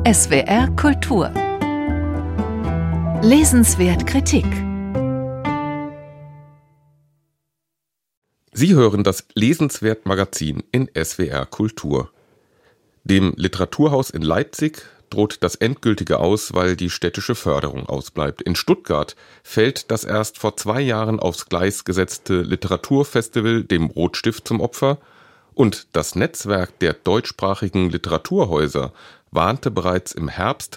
SWR Kultur. Lesenswert Kritik. Sie hören das Lesenswert-Magazin in SWR Kultur. Dem Literaturhaus in Leipzig droht das endgültige Aus, weil die städtische Förderung ausbleibt. In Stuttgart fällt das erst vor 2 Jahren aufs Gleis gesetzte Literaturfestival dem Rotstift zum Opfer. Und das Netzwerk der deutschsprachigen Literaturhäuser warnte bereits im Herbst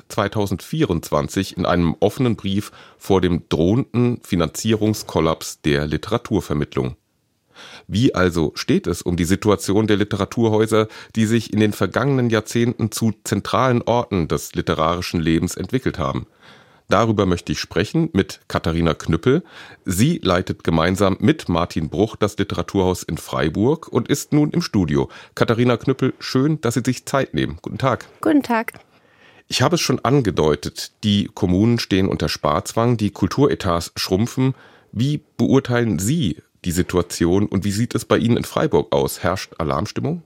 2024 in einem offenen Brief vor dem drohenden Finanzierungskollaps der Literaturvermittlung. Wie also steht es um die Situation der Literaturhäuser, die sich in den vergangenen Jahrzehnten zu zentralen Orten des literarischen Lebens entwickelt haben? Darüber möchte ich sprechen mit Katharina Knüppel. Sie leitet gemeinsam mit Martin Bruch das Literaturhaus in Freiburg und ist nun im Studio. Katharina Knüppel, schön, dass Sie sich Zeit nehmen. Guten Tag. Guten Tag. Ich habe es schon angedeutet, die Kommunen stehen unter Sparzwang, die Kulturetats schrumpfen. Wie beurteilen Sie die Situation und wie sieht es bei Ihnen in Freiburg aus? Herrscht Alarmstimmung?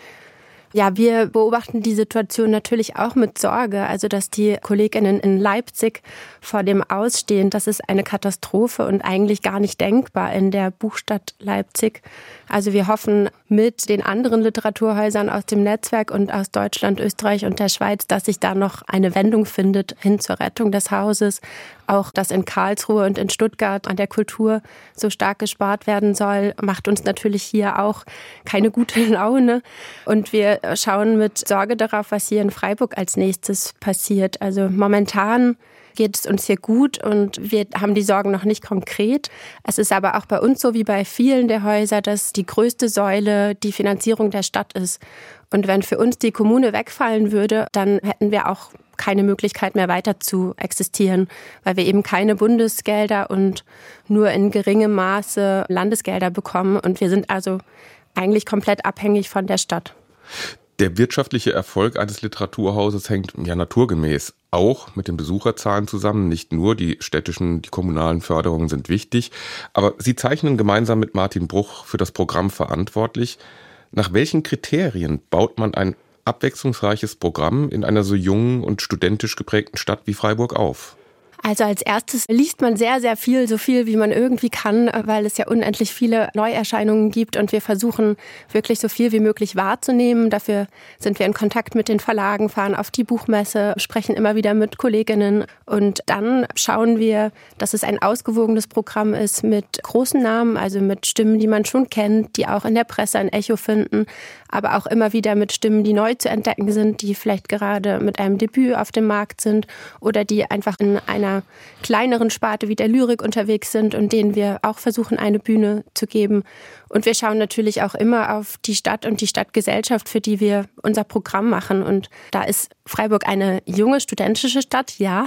Ja, wir beobachten die Situation natürlich auch mit Sorge. Also, dass die Kolleginnen in Leipzig vor dem Ausstehen, das ist eine Katastrophe und eigentlich gar nicht denkbar in der Buchstadt Leipzig. Also wir hoffen mit den anderen Literaturhäusern aus dem Netzwerk und aus Deutschland, Österreich und der Schweiz, dass sich da noch eine Wendung findet hin zur Rettung des Hauses. Auch, dass in Karlsruhe und in Stuttgart an der Kultur so stark gespart werden soll, macht uns natürlich hier auch keine gute Laune. Und wir schauen mit Sorge darauf, was hier in Freiburg als nächstes passiert. Also momentan geht es uns hier gut und wir haben die Sorgen noch nicht konkret. Es ist aber auch bei uns so wie bei vielen der Häuser, dass die größte Säule die Finanzierung der Stadt ist. Und wenn für uns die Kommune wegfallen würde, dann hätten wir auch keine Möglichkeit mehr weiter zu existieren, weil wir eben keine Bundesgelder und nur in geringem Maße Landesgelder bekommen. Und wir sind also eigentlich komplett abhängig von der Stadt. Der wirtschaftliche Erfolg eines Literaturhauses hängt ja naturgemäß auch mit den Besucherzahlen zusammen. Nicht nur die kommunalen Förderungen sind wichtig. Aber Sie zeichnen gemeinsam mit Martin Bruch für das Programm verantwortlich. Nach welchen Kriterien baut man ein abwechslungsreiches Programm in einer so jungen und studentisch geprägten Stadt wie Freiburg auf? Also als erstes liest man sehr, sehr viel, so viel wie man irgendwie kann, weil es ja unendlich viele Neuerscheinungen gibt und wir versuchen wirklich so viel wie möglich wahrzunehmen. Dafür sind wir in Kontakt mit den Verlagen, fahren auf die Buchmesse, sprechen immer wieder mit Kolleginnen und dann schauen wir, dass es ein ausgewogenes Programm ist mit großen Namen, also mit Stimmen, die man schon kennt, die auch in der Presse ein Echo finden, aber auch immer wieder mit Stimmen, die neu zu entdecken sind, die vielleicht gerade mit einem Debüt auf dem Markt sind oder die einfach in einer kleineren Sparte wie der Lyrik unterwegs sind und denen wir auch versuchen, eine Bühne zu geben. Und wir schauen natürlich auch immer auf die Stadt und die Stadtgesellschaft, für die wir unser Programm machen. Und da ist Freiburg eine junge studentische Stadt, ja,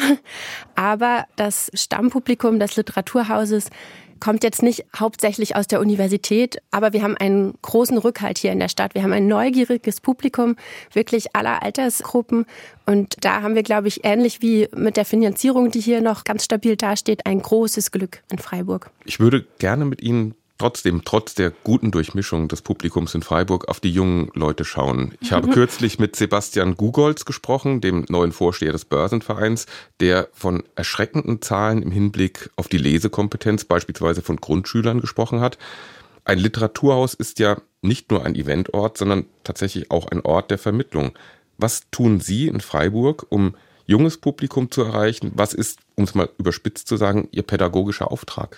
aber das Stammpublikum des Literaturhauses kommt jetzt nicht hauptsächlich aus der Universität, aber wir haben einen großen Rückhalt hier in der Stadt. Wir haben ein neugieriges Publikum, wirklich aller Altersgruppen. Und da haben wir, glaube ich, ähnlich wie mit der Finanzierung, die hier noch ganz stabil dasteht, ein großes Glück in Freiburg. Ich würde gerne mit Ihnen trotz der guten Durchmischung des Publikums in Freiburg auf die jungen Leute schauen. Ich habe kürzlich mit Sebastian Gugolz gesprochen, dem neuen Vorsteher des Börsenvereins, der von erschreckenden Zahlen im Hinblick auf die Lesekompetenz beispielsweise von Grundschülern gesprochen hat. Ein Literaturhaus ist ja nicht nur ein Eventort, sondern tatsächlich auch ein Ort der Vermittlung. Was tun Sie in Freiburg, um junges Publikum zu erreichen? Was ist, um es mal überspitzt zu sagen, Ihr pädagogischer Auftrag?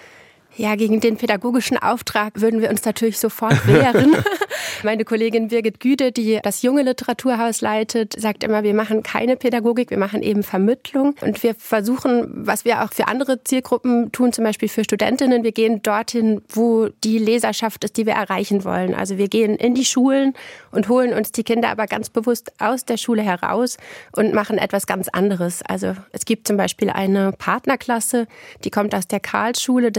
Ja, gegen den pädagogischen Auftrag würden wir uns natürlich sofort wehren. Meine Kollegin Birgit Güde, die das junge Literaturhaus leitet, sagt immer, wir machen keine Pädagogik, wir machen eben Vermittlung. Und wir versuchen, was wir auch für andere Zielgruppen tun, zum Beispiel für Studentinnen, wir gehen dorthin, wo die Leserschaft ist, die wir erreichen wollen. Also wir gehen in die Schulen und holen uns die Kinder aber ganz bewusst aus der Schule heraus und machen etwas ganz anderes. Also es gibt zum Beispiel eine Partnerklasse, die kommt aus der Karlsschule. Das sind Kinder,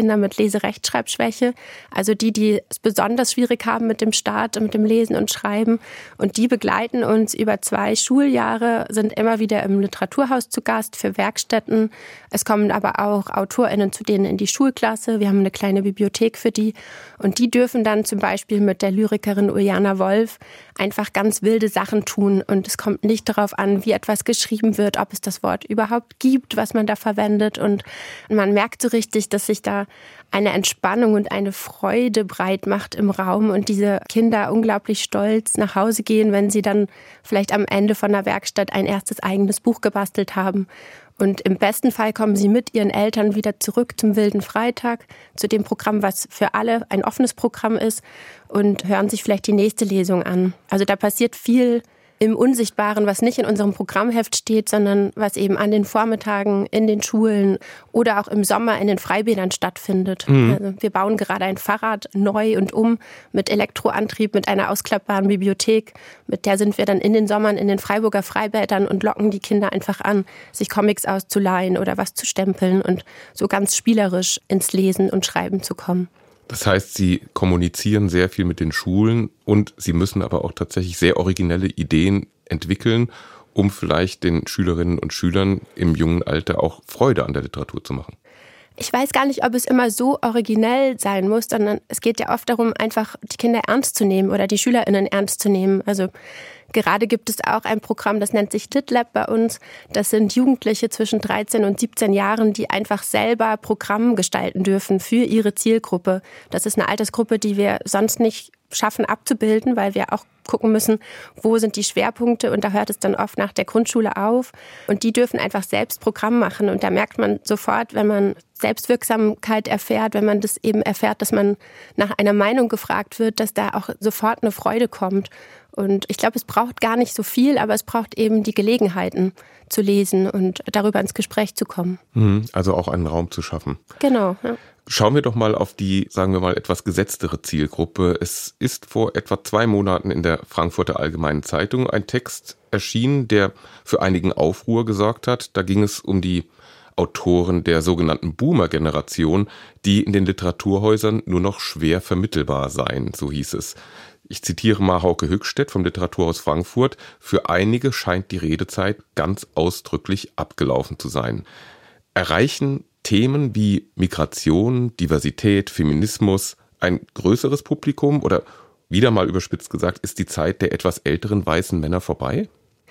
Kinder mit Leserechtschreibschwäche, also die es besonders schwierig haben mit dem Start, mit dem Lesen und Schreiben. Und die begleiten uns über 2 Schuljahre, sind immer wieder im Literaturhaus zu Gast für Werkstätten. Es kommen aber auch AutorInnen zu denen in die Schulklasse. Wir haben eine kleine Bibliothek für die. Und die dürfen dann zum Beispiel mit der Lyrikerin Uljana Wolf einfach ganz wilde Sachen tun. Und es kommt nicht darauf an, wie etwas geschrieben wird, ob es das Wort überhaupt gibt, was man da verwendet. Und man merkt so richtig, dass sich da eine Entspannung und eine Freude breit macht im Raum und diese Kinder unglaublich stolz nach Hause gehen, wenn sie dann vielleicht am Ende von der Werkstatt ein erstes eigenes Buch gebastelt haben. Und im besten Fall kommen sie mit ihren Eltern wieder zurück zum Wilden Freitag, zu dem Programm, was für alle ein offenes Programm ist, und hören sich vielleicht die nächste Lesung an. Also da passiert viel im Unsichtbaren, was nicht in unserem Programmheft steht, sondern was eben an den Vormittagen in den Schulen oder auch im Sommer in den Freibädern stattfindet. Also wir bauen gerade ein Fahrrad neu und um mit Elektroantrieb, mit einer ausklappbaren Bibliothek. Mit der sind wir dann in den Sommern in den Freiburger Freibädern und locken die Kinder einfach an, sich Comics auszuleihen oder was zu stempeln und so ganz spielerisch ins Lesen und Schreiben zu kommen. Das heißt, Sie kommunizieren sehr viel mit den Schulen und Sie müssen aber auch tatsächlich sehr originelle Ideen entwickeln, um vielleicht den Schülerinnen und Schülern im jungen Alter auch Freude an der Literatur zu machen. Ich weiß gar nicht, ob es immer so originell sein muss, sondern es geht ja oft darum, einfach die Kinder ernst zu nehmen oder die SchülerInnen ernst zu nehmen. Also gerade gibt es auch ein Programm, das nennt sich LitLab bei uns. Das sind Jugendliche zwischen 13 und 17 Jahren, die einfach selber Programm gestalten dürfen für ihre Zielgruppe. Das ist eine Altersgruppe, die wir sonst nicht schaffen abzubilden, weil wir auch gucken müssen, wo sind die Schwerpunkte, und da hört es dann oft nach der Grundschule auf. Und die dürfen einfach selbst Programm machen, und da merkt man sofort, wenn man Selbstwirksamkeit erfährt, wenn man das eben erfährt, dass man nach einer Meinung gefragt wird, dass da auch sofort eine Freude kommt. Und ich glaube, es braucht gar nicht so viel, aber es braucht eben die Gelegenheiten zu lesen und darüber ins Gespräch zu kommen. Also auch einen Raum zu schaffen. Genau, ja. Schauen wir doch mal auf die, sagen wir mal, etwas gesetztere Zielgruppe. Es ist vor etwa 2 Monaten in der Frankfurter Allgemeinen Zeitung ein Text erschienen, der für einigen Aufruhr gesorgt hat. Da ging es um die Autoren der sogenannten Boomer-Generation, die in den Literaturhäusern nur noch schwer vermittelbar seien, so hieß es. Ich zitiere mal Hauke Höchstedt vom Literaturhaus Frankfurt: Für einige scheint die Redezeit ganz ausdrücklich abgelaufen zu sein. Erreichen Themen wie Migration, Diversität, Feminismus ein größeres Publikum, oder wieder mal überspitzt gesagt, ist die Zeit der etwas älteren weißen Männer vorbei?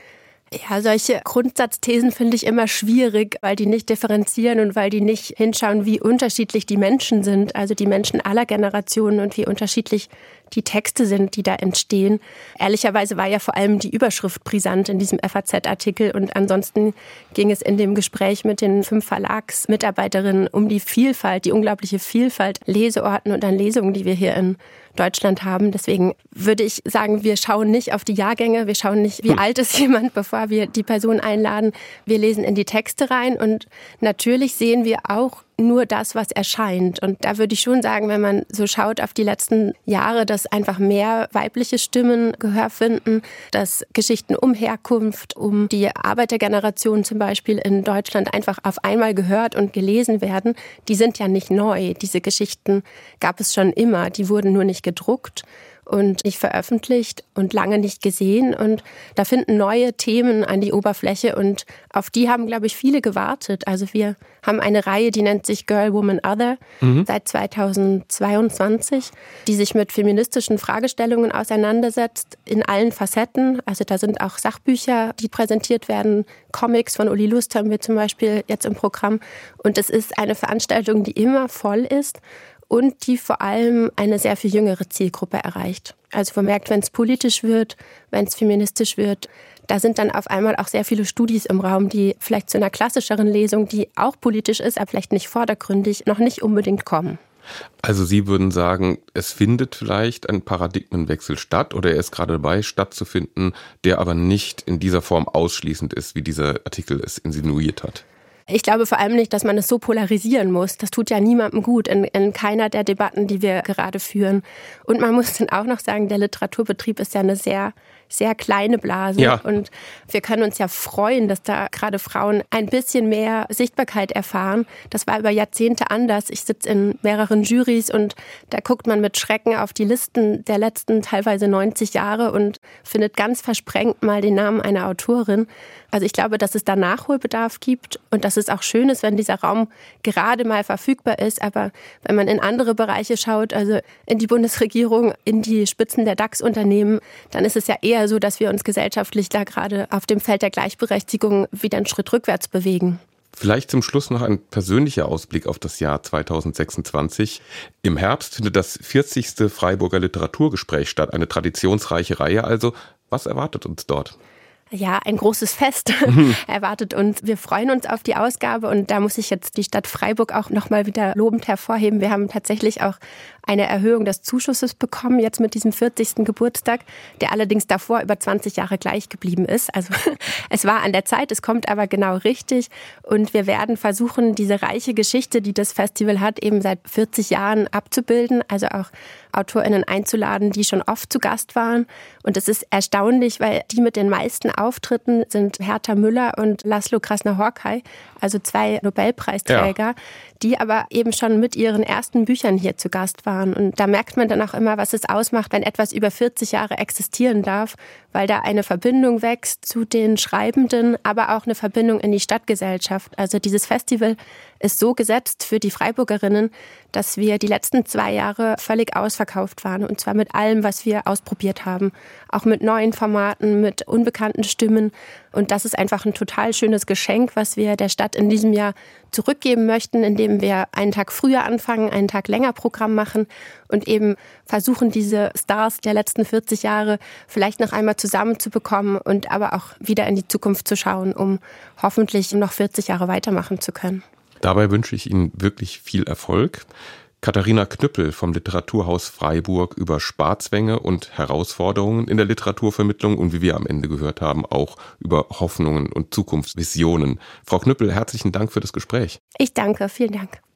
Ja, solche Grundsatzthesen finde ich immer schwierig, weil die nicht differenzieren und weil die nicht hinschauen, wie unterschiedlich die Menschen sind, also die Menschen aller Generationen, und wie unterschiedlich die Texte sind, die da entstehen. Ehrlicherweise war ja vor allem die Überschrift brisant in diesem FAZ-Artikel, und ansonsten ging es in dem Gespräch mit den 5 Verlagsmitarbeiterinnen um die Vielfalt, die unglaubliche Vielfalt Leseorten und an Lesungen, die wir hier in Deutschland haben. Deswegen würde ich sagen, wir schauen nicht auf die Jahrgänge, wir schauen nicht, wie alt ist jemand, bevor wir die Person einladen. Wir lesen in die Texte rein, und natürlich sehen wir auch nur das, was erscheint. Und da würde ich schon sagen, wenn man so schaut auf die letzten Jahre, dass einfach mehr weibliche Stimmen Gehör finden, dass Geschichten um Herkunft, um die Arbeitergeneration zum Beispiel in Deutschland einfach auf einmal gehört und gelesen werden. Die sind ja nicht neu. Diese Geschichten gab es schon immer. Die wurden nur nicht gedruckt und nicht veröffentlicht und lange nicht gesehen. Und da finden neue Themen an die Oberfläche, und auf die haben, glaube ich, viele gewartet. Also wir haben eine Reihe, die nennt sich Girl, Woman, Other, seit 2022, die sich mit feministischen Fragestellungen auseinandersetzt, in allen Facetten. Also da sind auch Sachbücher, die präsentiert werden. Comics von Uli Lust haben wir zum Beispiel jetzt im Programm. Und es ist eine Veranstaltung, die immer voll ist und die vor allem eine sehr viel jüngere Zielgruppe erreicht. Also man merkt, wenn es politisch wird, wenn es feministisch wird, da sind dann auf einmal auch sehr viele Studis im Raum, die vielleicht zu einer klassischeren Lesung, die auch politisch ist, aber vielleicht nicht vordergründig, noch nicht unbedingt kommen. Also Sie würden sagen, es findet vielleicht ein Paradigmenwechsel statt, oder er ist gerade dabei stattzufinden, der aber nicht in dieser Form ausschließend ist, wie dieser Artikel es insinuiert hat. Ich glaube vor allem nicht, dass man es so polarisieren muss. Das tut ja niemandem gut in keiner der Debatten, die wir gerade führen. Und man muss dann auch noch sagen, der Literaturbetrieb ist ja eine sehr sehr kleine Blase. Ja. Und wir können uns ja freuen, dass da gerade Frauen ein bisschen mehr Sichtbarkeit erfahren. Das war über Jahrzehnte anders. Ich sitze in mehreren Jurys und da guckt man mit Schrecken auf die Listen der letzten teilweise 90 Jahre und findet ganz versprengt mal den Namen einer Autorin. Also ich glaube, dass es da Nachholbedarf gibt und dass es auch schön ist, wenn dieser Raum gerade mal verfügbar ist. Aber wenn man in andere Bereiche schaut, also in die Bundesregierung, in die Spitzen der DAX-Unternehmen, dann ist es ja eher so, dass wir uns gesellschaftlich da gerade auf dem Feld der Gleichberechtigung wieder einen Schritt rückwärts bewegen. Vielleicht zum Schluss noch ein persönlicher Ausblick auf das Jahr 2026. Im Herbst findet das 40. Freiburger Literaturgespräch statt, eine traditionsreiche Reihe. Also, was erwartet uns dort? Ja, ein großes Fest erwartet uns. Wir freuen uns auf die Ausgabe und da muss ich jetzt die Stadt Freiburg auch nochmal wieder lobend hervorheben. Wir haben tatsächlich auch eine Erhöhung des Zuschusses bekommen, jetzt mit diesem 40. Geburtstag, der allerdings davor über 20 Jahre gleich geblieben ist. Also es war an der Zeit, es kommt aber genau richtig und wir werden versuchen, diese reiche Geschichte, die das Festival hat, eben seit 40 Jahren abzubilden, also auch AutorInnen einzuladen, die schon oft zu Gast waren. Und es ist erstaunlich, weil die mit den meisten Auftritten sind Herta Müller und Laszlo Krasner-Horkai, also 2 Nobelpreisträger, die aber eben schon mit ihren ersten Büchern hier zu Gast waren. Und da merkt man dann auch immer, was es ausmacht, wenn etwas über 40 Jahre existieren darf, weil da eine Verbindung wächst zu den Schreibenden, aber auch eine Verbindung in die Stadtgesellschaft. Also dieses Festival ist so gesetzt für die Freiburgerinnen, dass wir die letzten 2 Jahre völlig ausverkauft waren. Und zwar mit allem, was wir ausprobiert haben. Auch mit neuen Formaten, mit unbekannten Stimmen. Und das ist einfach ein total schönes Geschenk, was wir der Stadt in diesem Jahr zurückgeben möchten, indem wir einen Tag früher anfangen, einen Tag länger Programm machen und eben versuchen, diese Stars der letzten 40 Jahre vielleicht noch einmal zusammenzubekommen und aber auch wieder in die Zukunft zu schauen, um hoffentlich noch 40 Jahre weitermachen zu können. Dabei wünsche ich Ihnen wirklich viel Erfolg. Katharina Knüppel vom Literaturhaus Freiburg über Sparzwänge und Herausforderungen in der Literaturvermittlung und wie wir am Ende gehört haben, auch über Hoffnungen und Zukunftsvisionen. Frau Knüppel, herzlichen Dank für das Gespräch. Ich danke, vielen Dank.